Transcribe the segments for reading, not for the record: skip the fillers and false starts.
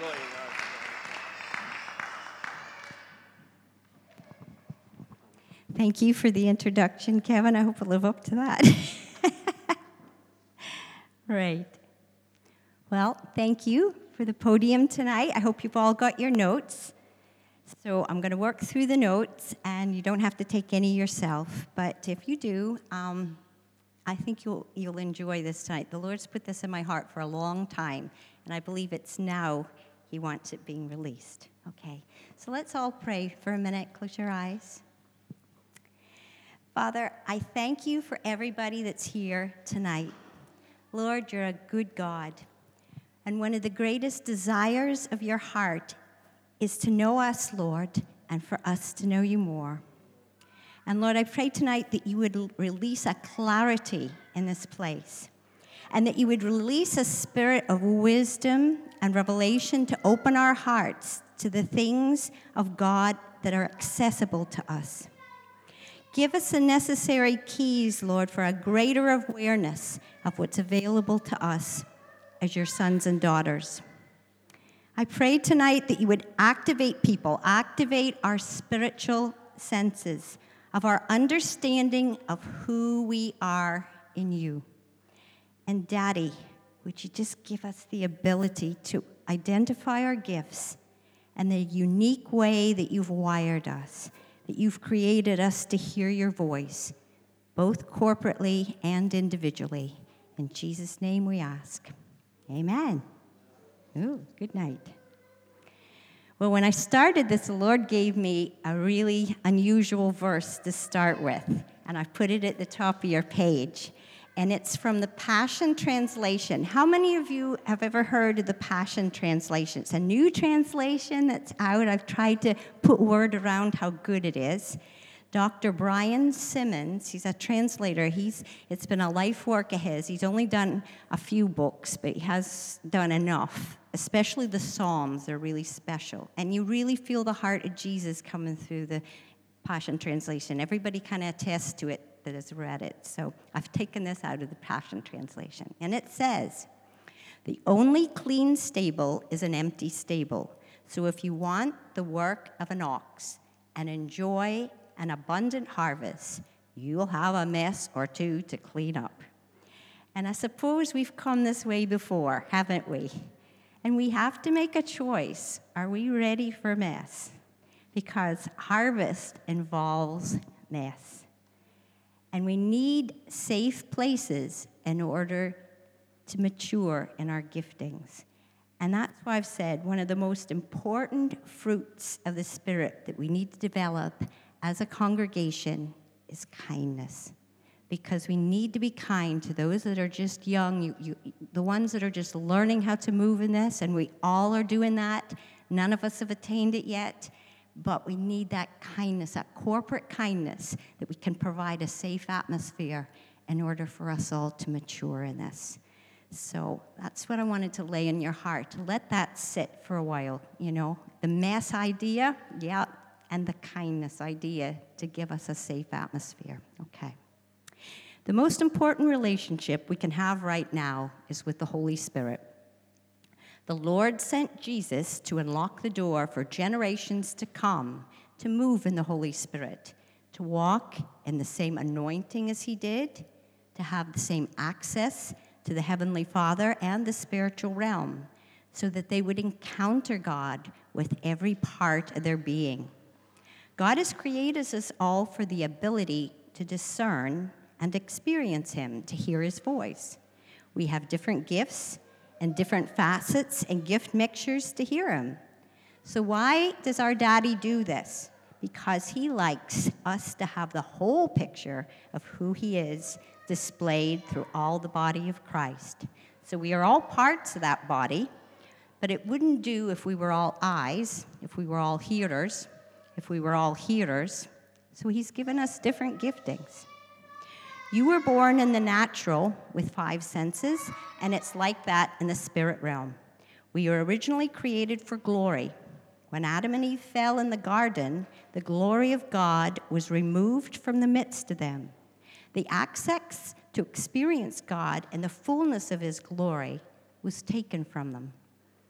Thank you for the introduction, Kevin. I hope I live up to that. Right. Well, thank you for the podium tonight. I hope you've all got your notes. So I'm going to work through the notes, and you don't have to take any yourself. But if you do, I think you'll enjoy this tonight. The Lord's put this in my heart for a long time, and I believe it's now He wants it being released. Okay, so let's all pray for a minute. Close your eyes. Father, I thank you for everybody that's here tonight. Lord, you're a good God, and one of the greatest desires of your heart is to know us, Lord, and for us to know you more. And Lord, I pray tonight that you would release a clarity in this place, and that you would release a spirit of wisdom and revelation to open our hearts to the things of God that are accessible to us. Give us the necessary keys, Lord, for a greater awareness of what's available to us as your sons and daughters. I pray tonight that you would activate people, activate our spiritual senses of our understanding of who we are in you. And Daddy, would you just give us the ability to identify our gifts and the unique way that you've wired us, that you've created us to hear your voice, both corporately and individually. In Jesus' name we ask. Amen. Ooh, good night. Well, when I started this, the Lord gave me a really unusual verse to start with, and I put it at the top of your page. And it's from the Passion Translation. How many of you have ever heard of the Passion Translation? It's a new translation that's out. I've tried to put word around how good it is. Dr. Brian Simmons, he's a translator. It's been a life work of his. He's only done a few books, but he has done enough, especially the Psalms. They're really special. And you really feel the heart of Jesus coming through the Passion Translation. Everybody kind of attests to it that has read it. So I've taken this out of the Passion Translation. And it says, "The only clean stable is an empty stable. So if you want the work of an ox and enjoy an abundant harvest, you'll have a mess or two to clean up." And I suppose we've come this way before, haven't we? And we have to make a choice. Are we ready for mess? Because harvest involves mess. And we need safe places in order to mature in our giftings. And that's why I've said one of the most important fruits of the Spirit that we need to develop as a congregation is kindness. Because we need to be kind to those that are just young, the ones that are just learning how to move in this, and we all are doing that. None of us have attained it yet. But we need that kindness, that corporate kindness, that we can provide a safe atmosphere in order for us all to mature in this. So that's what I wanted to lay in your heart. Let that sit for a while, The mess idea, yeah, and the kindness idea to give us a safe atmosphere. Okay. The most important relationship we can have right now is with the Holy Spirit. The Lord sent Jesus to unlock the door for generations to come, to move in the Holy Spirit, to walk in the same anointing as he did, to have the same access to the Heavenly Father and the spiritual realm, so that they would encounter God with every part of their being. God has created us all for the ability to discern and experience him, to hear his voice. We have different gifts and different facets and gift mixtures to hear him. So why does our daddy do this? Because he likes us to have the whole picture of who he is displayed through all the body of Christ. So we are all parts of that body, but it wouldn't do if we were all eyes, if we were all hearers, if we were all hearers. So he's given us different giftings. You were born in the natural with 5 senses, and it's like that in the spirit realm. We were originally created for glory. When Adam and Eve fell in the garden, the glory of God was removed from the midst of them. The access to experience God and the fullness of his glory was taken from them.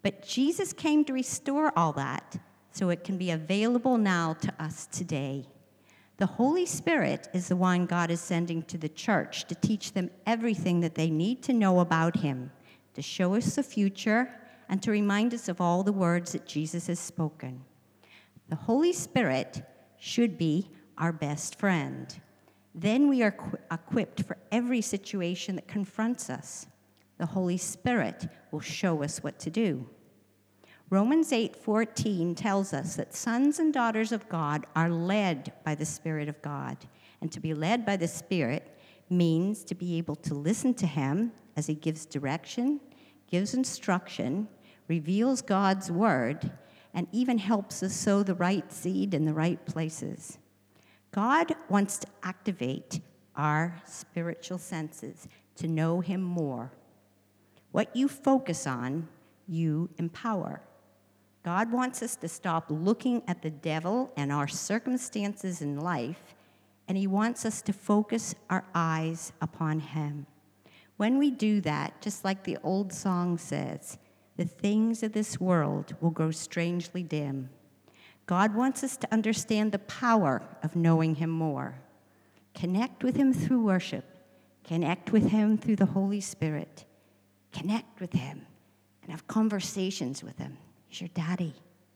But Jesus came to restore all that so it can be available now to us today. The Holy Spirit is the one God is sending to the church to teach them everything that they need to know about him, to show us the future, and to remind us of all the words that Jesus has spoken. The Holy Spirit should be our best friend. Then we are equipped for every situation that confronts us. The Holy Spirit will show us what to do. Romans 8:14 tells us that sons and daughters of God are led by the Spirit of God. And to be led by the Spirit means to be able to listen to him as he gives direction, gives instruction, reveals God's word, and even helps us sow the right seed in the right places. God wants to activate our spiritual senses to know him more. What you focus on, you empower. God wants us to stop looking at the devil and our circumstances in life, and he wants us to focus our eyes upon him. When we do that, just like the old song says, the things of this world will grow strangely dim. God wants us to understand the power of knowing him more. Connect with him through worship. Connect with him through the Holy Spirit. Connect with him and have conversations with him. He's your daddy.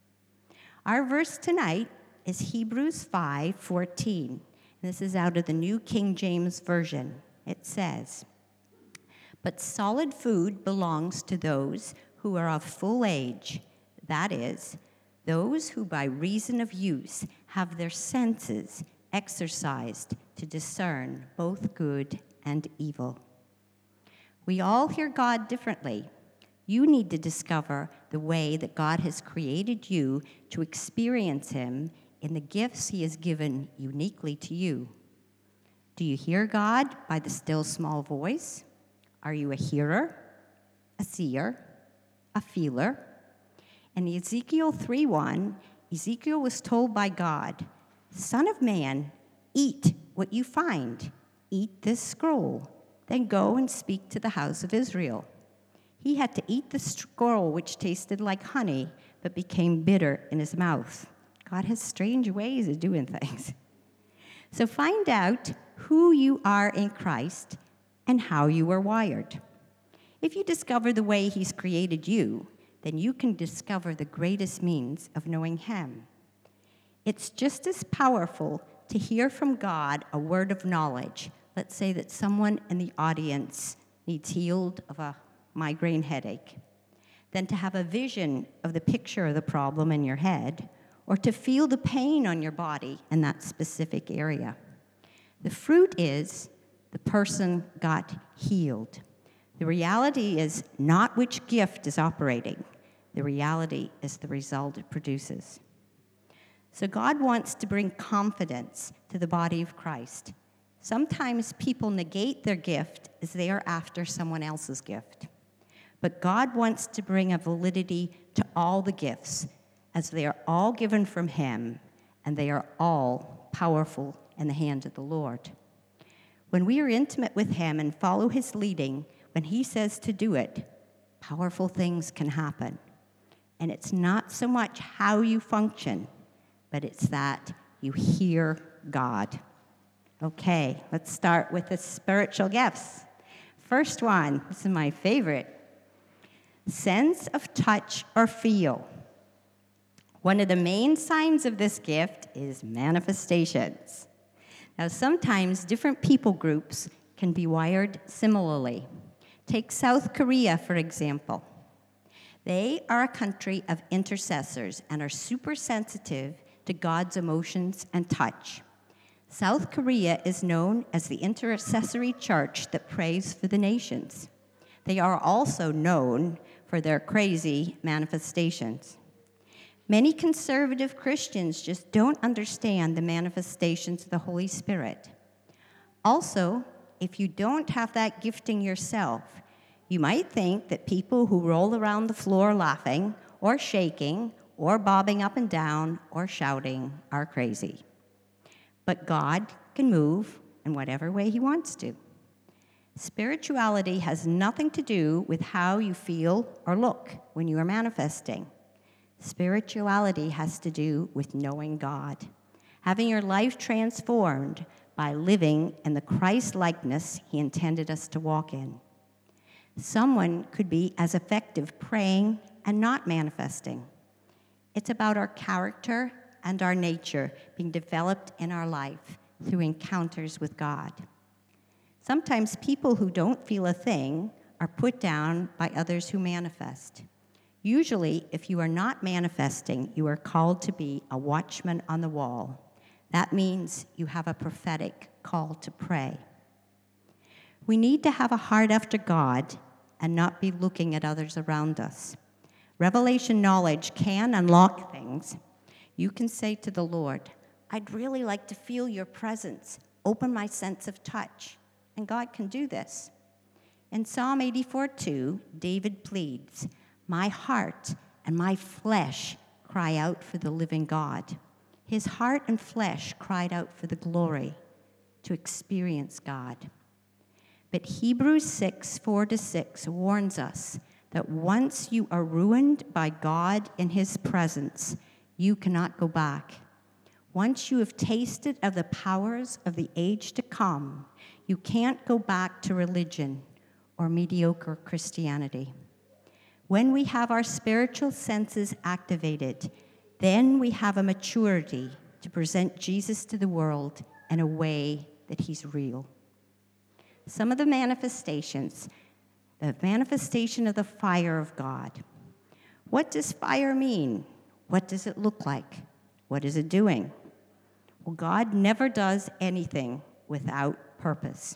Our verse tonight is Hebrews 5:14. This is out of the New King James Version. It says, "But solid food belongs to those who are of full age, that is, those who by reason of use have their senses exercised to discern both good and evil." We all hear God differently. You need to discover the way that God has created you to experience him in the gifts he has given uniquely to you. Do you hear God by the still small voice? Are you a hearer, a seer, a feeler? In Ezekiel 3:1, Ezekiel was told by God, "Son of man, eat what you find. Eat this scroll. Then go and speak to the house of Israel." He had to eat the scroll, which tasted like honey, but became bitter in his mouth. God has strange ways of doing things. So find out who you are in Christ and how you were wired. If you discover the way he's created you, then you can discover the greatest means of knowing him. It's just as powerful to hear from God a word of knowledge. Let's say that someone in the audience needs healed of a migraine headache, than to have a vision of the picture of the problem in your head, or to feel the pain on your body in that specific area. The fruit is the person got healed. The reality is not which gift is operating. The reality is the result it produces. So God wants to bring confidence to the body of Christ. Sometimes people negate their gift as they are after someone else's gift. But God wants to bring a validity to all the gifts, as they are all given from him, and they are all powerful in the hand of the Lord. When we are intimate with him and follow his leading, when he says to do it, powerful things can happen. And it's not so much how you function, but it's that you hear God. Okay, let's start with the spiritual gifts. First one, this is my favorite. Sense of touch or feel. One of the main signs of this gift is manifestations. Now, sometimes different people groups can be wired similarly. Take South Korea, for example. They are a country of intercessors and are super sensitive to God's emotions and touch. South Korea is known as the intercessory church that prays for the nations. They are also known for their crazy manifestations. Many conservative Christians just don't understand the manifestations of the Holy Spirit. Also, if you don't have that gifting yourself, you might think that people who roll around the floor laughing or shaking or bobbing up and down or shouting are crazy. But God can move in whatever way he wants to. Spirituality has nothing to do with how you feel or look when you are manifesting. Spirituality has to do with knowing God, having your life transformed by living in the Christ-likeness He intended us to walk in. Someone could be as effective praying and not manifesting. It's about our character and our nature being developed in our life through encounters with God. Sometimes people who don't feel a thing are put down by others who manifest. Usually, if you are not manifesting, you are called to be a watchman on the wall. That means you have a prophetic call to pray. We need to have a heart after God and not be looking at others around us. Revelation knowledge can unlock things. You can say to the Lord, I'd really like to feel your presence. Open my sense of touch. And God can do this. In Psalm 84:2, David pleads, my heart and my flesh cry out for the living God. His heart and flesh cried out for the glory, to experience God. But Hebrews 6:4-6 warns us that once you are ruined by God in His presence, you cannot go back. Once you have tasted of the powers of the age to come, you can't go back to religion or mediocre Christianity. When we have our spiritual senses activated, then we have a maturity to present Jesus to the world in a way that He's real. Some of the manifestation of the fire of God. What does fire mean? What does it look like? What is it doing? Well, God never does anything without purpose.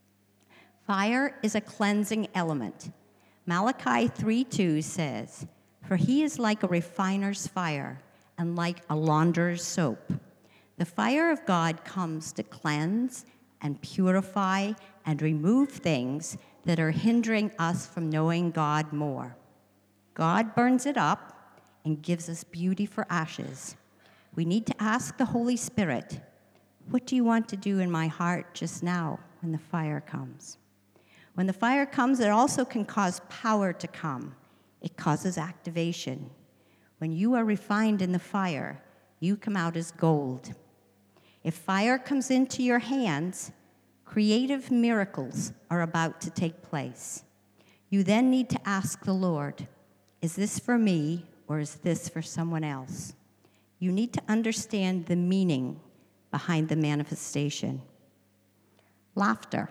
Fire is a cleansing element. Malachi 3:2 says, for He is like a refiner's fire and like a launderer's soap. The fire of God comes to cleanse and purify and remove things that are hindering us from knowing God more. God burns it up and gives us beauty for ashes. We need to ask the Holy Spirit, what do you want to do in my heart just now when the fire comes? When the fire comes, it also can cause power to come. It causes activation. When you are refined in the fire, you come out as gold. If fire comes into your hands, creative miracles are about to take place. You then need to ask the Lord, is this for me or is this for someone else? You need to understand the meaning behind the manifestation. Laughter.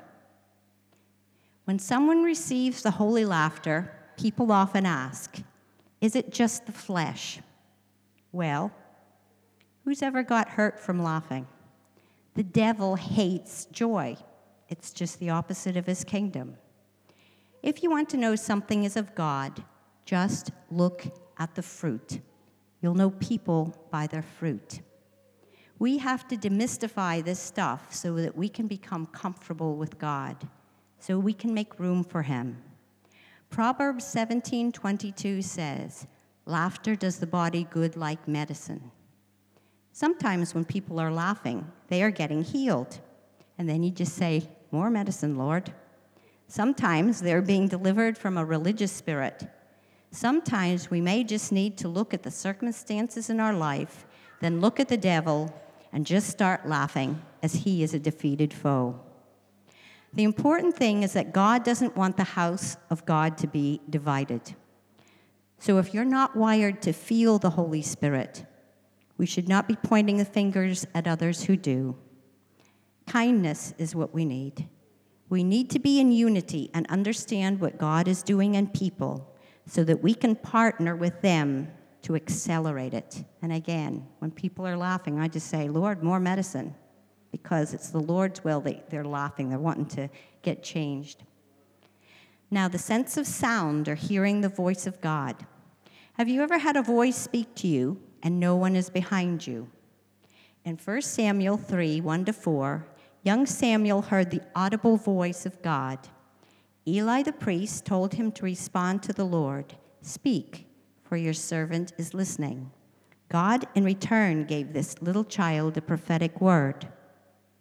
When someone receives the holy laughter, people often ask, is it just the flesh? Well, who's ever got hurt from laughing? The devil hates joy. It's just the opposite of his kingdom. If you want to know something is of God, just look at the fruit. You'll know people by their fruit. We have to demystify this stuff so that we can become comfortable with God, so we can make room for Him. Proverbs 17:22 says, laughter does the body good like medicine. Sometimes when people are laughing, they are getting healed. And then you just say, more medicine, Lord. Sometimes they're being delivered from a religious spirit. Sometimes we may just need to look at the circumstances in our life, then look at the devil, and just start laughing as he is a defeated foe. The important thing is that God doesn't want the house of God to be divided. So if you're not wired to feel the Holy Spirit, we should not be pointing the fingers at others who do. Kindness is what we need. We need to be in unity and understand what God is doing in people so that we can partner with them to accelerate it. And again, when people are laughing, I just say, Lord, more medicine, because it's the Lord's will that they're laughing. They're wanting to get changed. Now, the sense of sound or hearing the voice of God. Have you ever had a voice speak to you and no one is behind you? In 1 Samuel 3:1-4, young Samuel heard the audible voice of God. Eli the priest told him to respond to the Lord, "Speak, for your servant is listening." God, in return, gave this little child a prophetic word.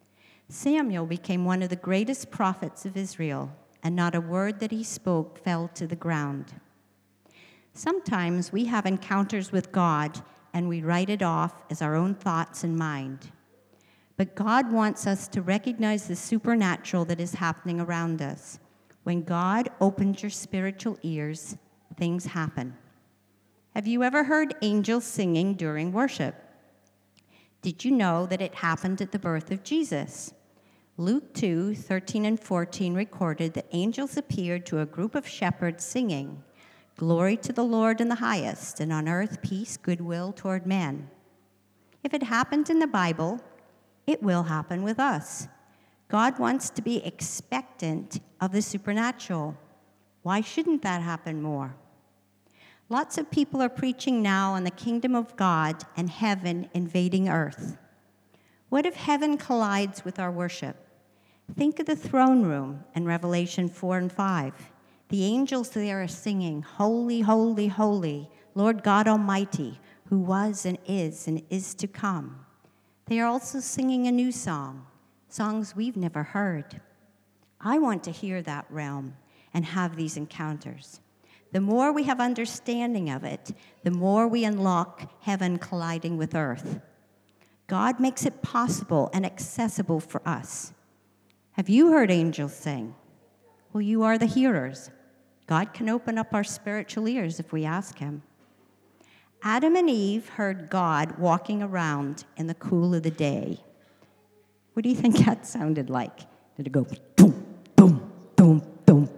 Samuel became one of the greatest prophets of Israel, and not a word that he spoke fell to the ground. Sometimes we have encounters with God, and we write it off as our own thoughts and mind. But God wants us to recognize the supernatural that is happening around us. When God opens your spiritual ears, things happen. Have you ever heard angels singing during worship? Did you know that it happened at the birth of Jesus? Luke 2:13 and 14 recorded that angels appeared to a group of shepherds singing, "Glory to the Lord in the highest, and on earth peace, goodwill toward men." If it happened in the Bible, it will happen with us. God wants to be expectant of the supernatural. Why shouldn't that happen more? Lots of people are preaching now on the kingdom of God and heaven invading earth. What if heaven collides with our worship? Think of the throne room in Revelation 4 and 5. The angels there are singing, "Holy, holy, holy, Lord God Almighty, who was and is to come." They are also singing a new song, songs we've never heard. I want to hear that realm and have these encounters. The more we have understanding of it, the more we unlock heaven colliding with earth. God makes it possible and accessible for us. Have you heard angels sing? Well, you are the hearers. God can open up our spiritual ears if we ask him. Adam and Eve heard God walking around in the cool of the day. What do you think that sounded like? Did it go boom, boom, boom, boom?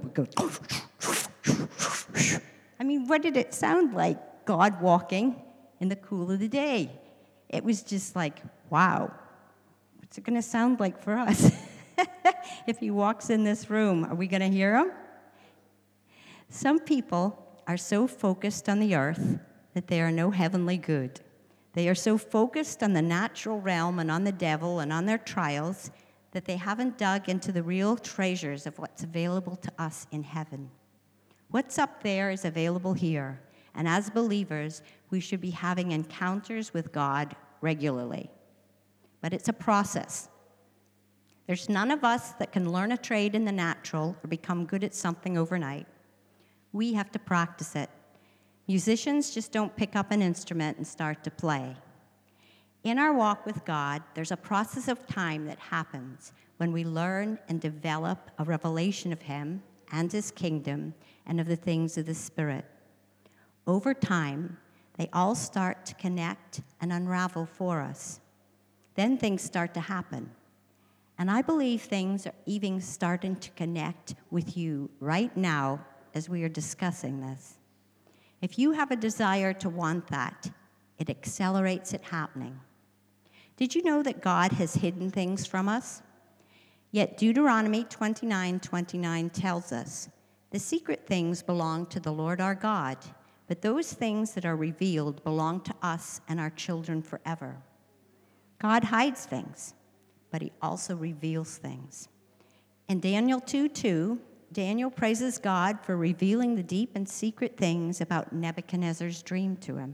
I mean, what did it sound like, God walking in the cool of the day? It was just like, wow, what's it going to sound like for us? If he walks in this room, are we going to hear him? Some people are so focused on the earth that they are no heavenly good. They are so focused on the natural realm and on the devil and on their trials that they haven't dug into the real treasures of what's available to us in heaven. What's up there is available here, and as believers, we should be having encounters with God regularly. But it's a process. There's none of us that can learn a trade in the natural or become good at something overnight. We have to practice it. Musicians just don't pick up an instrument and start to play. In our walk with God, there's a process of time that happens when we learn and develop a revelation of him and his kingdom and of the things of the Spirit. Over time, they all start to connect and unravel for us. Then things start to happen. And I believe things are even starting to connect with you right now as we are discussing this. If you have a desire to want that, it accelerates it happening. Did you know that God has hidden things from us? Yet Deuteronomy 29:29 tells us, "The secret things belong to the Lord our God, but those things that are revealed belong to us and our children forever." God hides things, but he also reveals things. In Daniel 2:2, Daniel praises God for revealing the deep and secret things about Nebuchadnezzar's dream to him.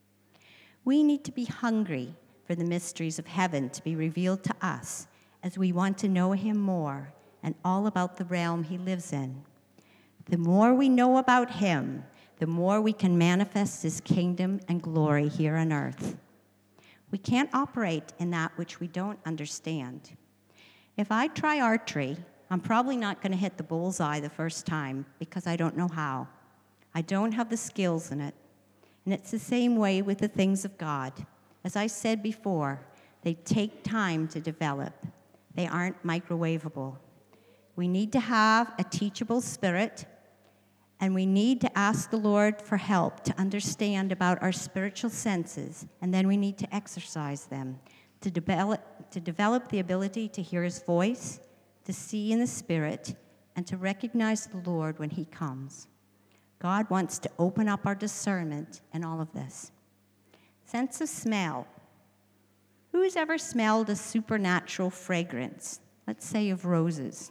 We need to be hungry for the mysteries of heaven to be revealed to us as we want to know him more and all about the realm he lives in. The more we know about him, the more we can manifest his kingdom and glory here on earth. We can't operate in that which we don't understand. If I try archery, I'm probably not going to hit the bullseye the first time because I don't know how. I don't have the skills in it. And it's the same way with the things of God. As I said before, they take time to develop. They aren't microwavable. We need to have a teachable spirit, and we need to ask the Lord for help to understand about our spiritual senses, and then we need to exercise them to develop the ability to hear his voice, to see in the Spirit, and to recognize the Lord when he comes. God wants to open up our discernment in all of this. Sense of smell. Who's ever smelled a supernatural fragrance, let's say of roses?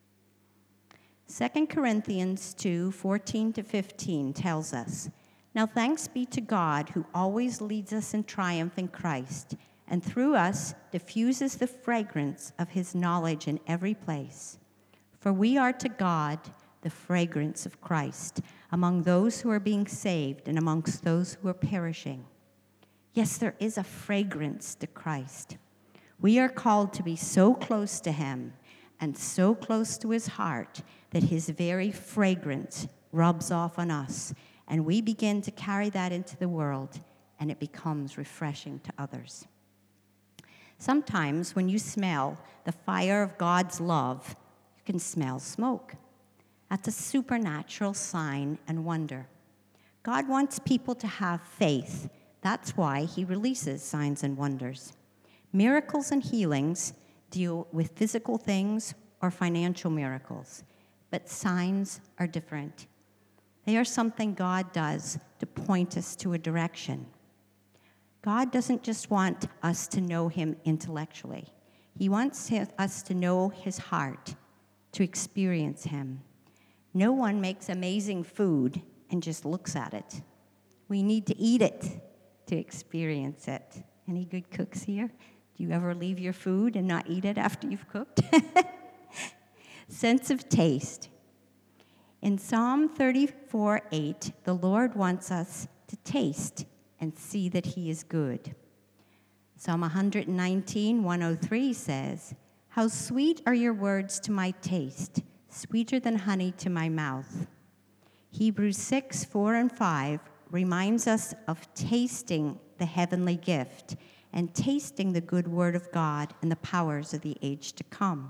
2 Corinthians 2:14-15 tells us, "Now thanks be to God who always leads us in triumph in Christ, and through us diffuses the fragrance of his knowledge in every place. For we are to God the fragrance of Christ among those who are being saved and amongst those who are perishing. Yes, there is a fragrance to Christ. We are called to be so close to him and so close to his heart that his very fragrance rubs off on us, and we begin to carry that into the world, and it becomes refreshing to others. Sometimes when you smell the fire of God's love, you can smell smoke. That's a supernatural sign and wonder. God wants people to have faith. That's why he releases signs and wonders. Miracles and healings deal with physical things or financial miracles, but signs are different. They are something God does to point us to a direction. God doesn't just want us to know him intellectually. He wants us to know his heart, to experience him. No one makes amazing food and just looks at it. We need to eat it to experience it. Any good cooks here? Do you ever leave your food and not eat it after you've cooked? Sense of taste. In Psalm 34:8, the Lord wants us to taste and see that he is good. Psalm 119:103 says, "How sweet are your words to my taste, sweeter than honey to my mouth." Hebrews 6:4 and 5 reminds us of tasting the heavenly gift and tasting the good word of God and the powers of the age to come.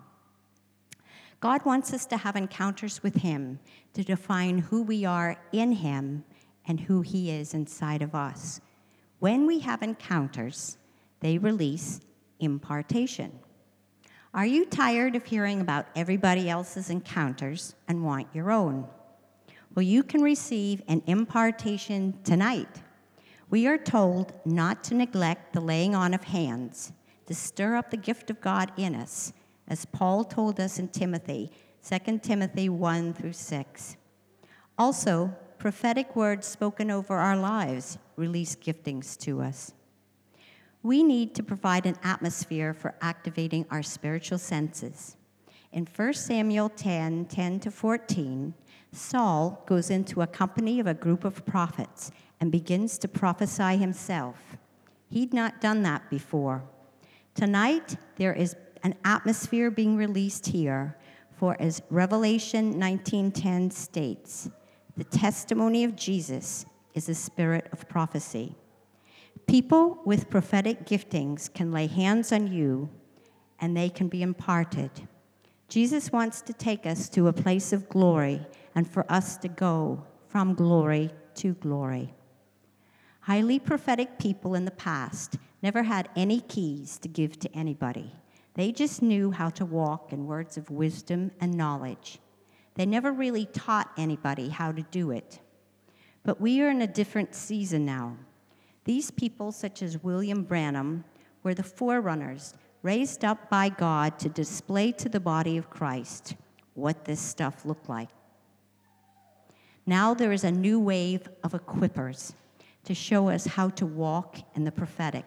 God wants us to have encounters with him to define who we are in him and who he is inside of us. When we have encounters, they release impartation. Are you tired of hearing about everybody else's encounters and want your own? Well, you can receive an impartation tonight. We are told not to neglect the laying on of hands, to stir up the gift of God in us, as Paul told us in Timothy, 2 Timothy 1-6. Also, prophetic words spoken over our lives release giftings to us. We need to provide an atmosphere for activating our spiritual senses. In 1 Samuel 10:10-14, Saul goes into a company of a group of prophets and begins to prophesy himself. He'd not done that before. Tonight, there is an atmosphere being released here, for as Revelation 19:10 states, the testimony of Jesus is a spirit of prophecy. People with prophetic giftings can lay hands on you, and they can be imparted. Jesus wants to take us to a place of glory and for us to go from glory to glory. Highly prophetic people in the past never had any keys to give to anybody. They just knew how to walk in words of wisdom and knowledge. They never really taught anybody how to do it. But we are in a different season now. These people, such as William Branham, were the forerunners raised up by God to display to the body of Christ what this stuff looked like. Now there is a new wave of equippers to show us how to walk in the prophetic.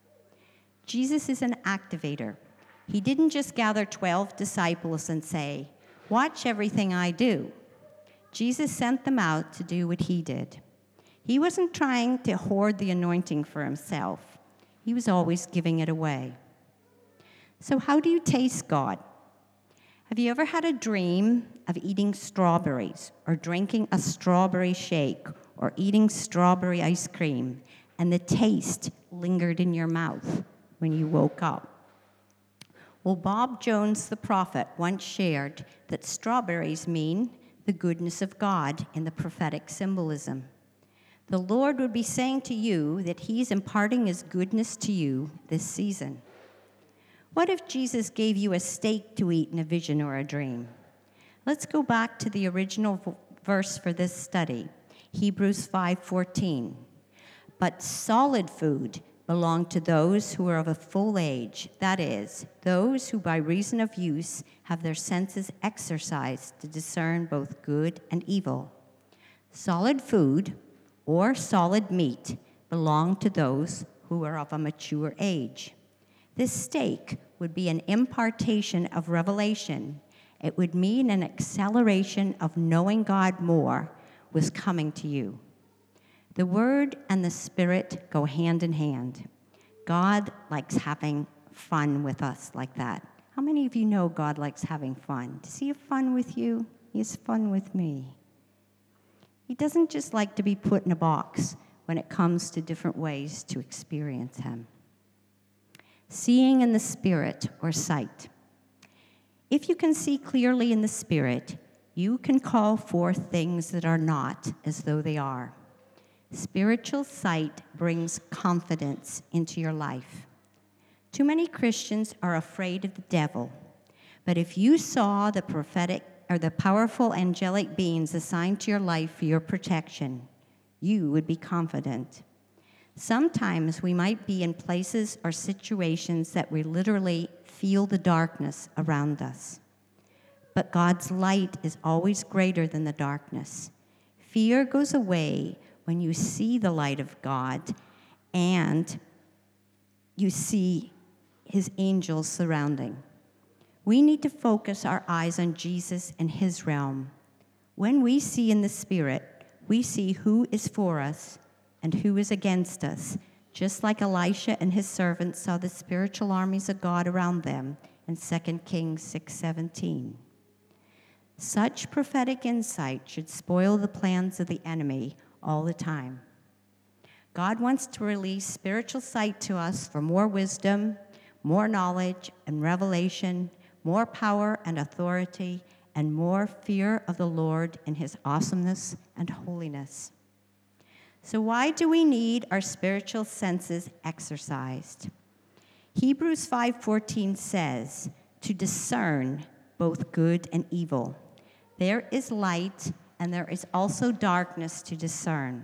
Jesus is an activator. He didn't just gather 12 disciples and say, "Watch everything I do." Jesus sent them out to do what he did. He wasn't trying to hoard the anointing for himself. He was always giving it away. So how do you taste God? Have you ever had a dream of eating strawberries or drinking a strawberry shake or eating strawberry ice cream and the taste lingered in your mouth when you woke up? Well, Bob Jones, the prophet, once shared that strawberries mean the goodness of God in the prophetic symbolism. The Lord would be saying to you that he's imparting his goodness to you this season. What if Jesus gave you a steak to eat in a vision or a dream? Let's go back to the original verse for this study, Hebrews 5:14. But solid food belonged to those who are of a full age, that is, those who by reason of use have their senses exercised to discern both good and evil. Solid food, or solid meat, belong to those who are of a mature age. This stake would be an impartation of revelation. It would mean an acceleration of knowing God more was coming to you. The Word and the Spirit go hand in hand. God likes having fun with us like that. How many of you know God likes having fun? Does he have fun with you? He has fun with me. He doesn't just like to be put in a box when it comes to different ways to experience him. Seeing in the Spirit or sight. If you can see clearly in the Spirit, you can call forth things that are not as though they are. Spiritual sight brings confidence into your life. Too many Christians are afraid of the devil, but if you saw the prophetic or the powerful angelic beings assigned to your life for your protection, you would be confident. Sometimes we might be in places or situations that we literally feel the darkness around us. But God's light is always greater than the darkness. Fear goes away when you see the light of God and you see his angels surrounding. We need to focus our eyes on Jesus and his realm. When we see in the Spirit, we see who is for us and who is against us, just like Elisha and his servants saw the spiritual armies of God around them in 2 Kings 6:17. Such prophetic insight should spoil the plans of the enemy all the time. God wants to release spiritual sight to us for more wisdom, more knowledge and revelation, more power and authority, and more fear of the Lord and his awesomeness and holiness. So why do we need our spiritual senses exercised? Hebrews 5:14 says, to discern both good and evil. There is light and there is also darkness to discern.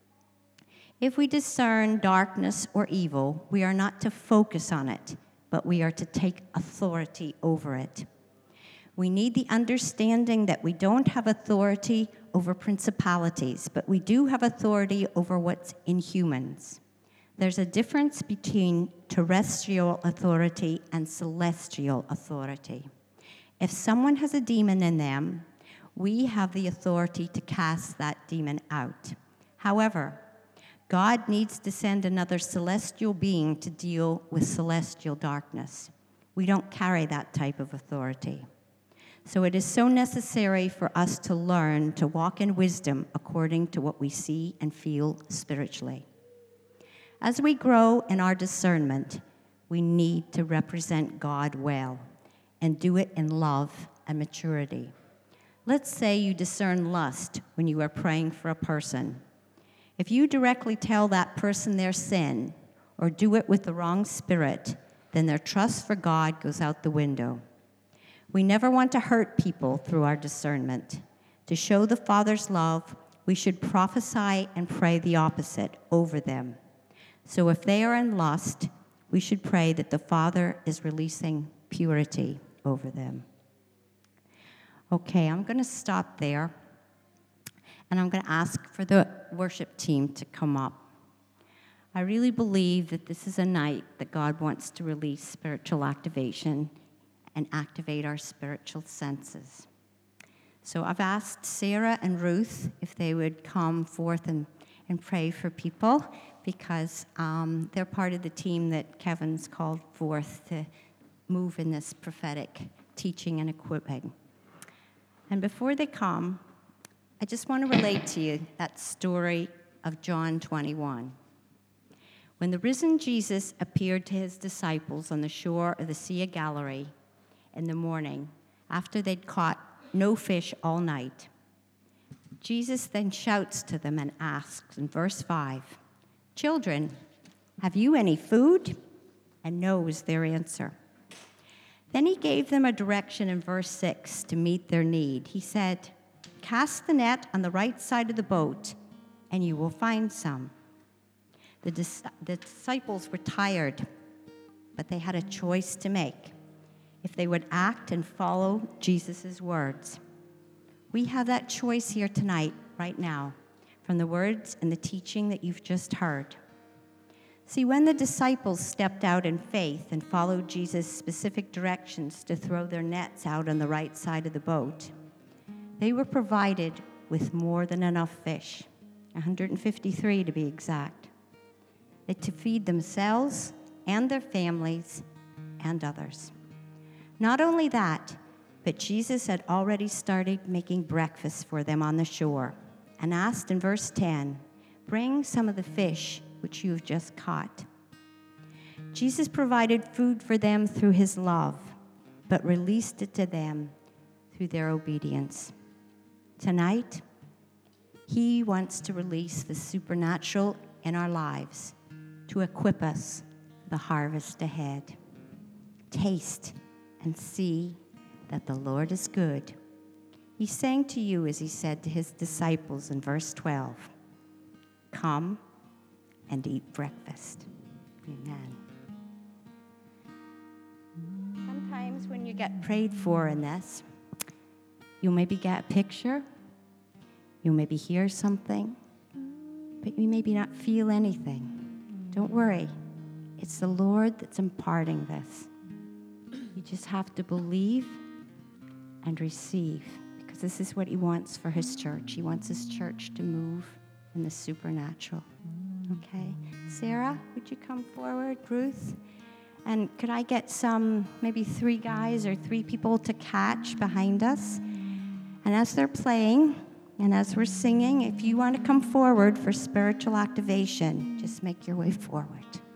If we discern darkness or evil, we are not to focus on it, but we are to take authority over it. We need the understanding that we don't have authority over principalities, but we do have authority over what's in humans. There's a difference between terrestrial authority and celestial authority. If someone has a demon in them, we have the authority to cast that demon out. However, God needs to send another celestial being to deal with celestial darkness. We don't carry that type of authority. So it is so necessary for us to learn to walk in wisdom according to what we see and feel spiritually. As we grow in our discernment, we need to represent God well and do it in love and maturity. Let's say you discern lust when you are praying for a person. If you directly tell that person their sin or do it with the wrong spirit, then their trust for God goes out the window. We never want to hurt people through our discernment. To show the Father's love, we should prophesy and pray the opposite over them. So if they are in lust, we should pray that the Father is releasing purity over them. Okay, I'm going to stop there. And I'm going to ask for the worship team to come up. I really believe that this is a night that God wants to release spiritual activation and activate our spiritual senses. So I've asked Sarah and Ruth if they would come forth and pray for people because they're part of the team that Kevin's called forth to move in this prophetic teaching and equipping. And before they come, I just want to relate to you that story of John 21. When the risen Jesus appeared to his disciples on the shore of the Sea of Galilee in the morning, after they'd caught no fish all night, Jesus then shouts to them and asks in verse 5, "Children, have you any food?" And no was their answer. Then he gave them a direction in verse 6 to meet their need. He said, "Cast the net on the right side of the boat, and you will find some." The disciples were tired, but they had a choice to make if they would act and follow Jesus' words. We have that choice here tonight, right now, from the words and the teaching that you've just heard. See, when the disciples stepped out in faith and followed Jesus' specific directions to throw their nets out on the right side of the boat, they were provided with more than enough fish, 153 to be exact, to feed themselves and their families and others. Not only that, but Jesus had already started making breakfast for them on the shore and asked in verse 10, "Bring some of the fish which you have just caught." Jesus provided food for them through his love, but released it to them through their obedience. Tonight, he wants to release the supernatural in our lives to equip us for the harvest ahead. Taste and see that the Lord is good. He's saying to you, as he said to his disciples in verse 12, "Come and eat breakfast." Amen. Sometimes when you get prayed for in this, you'll maybe get a picture, you'll maybe hear something, but you maybe not feel anything. Don't worry. It's the Lord that's imparting this. You just have to believe and receive, because this is what he wants for his church. He wants his church to move in the supernatural. Okay? Sarah, would you come forward? Ruth? And could I get maybe 3 guys or 3 people to catch behind us? And as they're playing and as we're singing, if you want to come forward for spiritual activation, just make your way forward.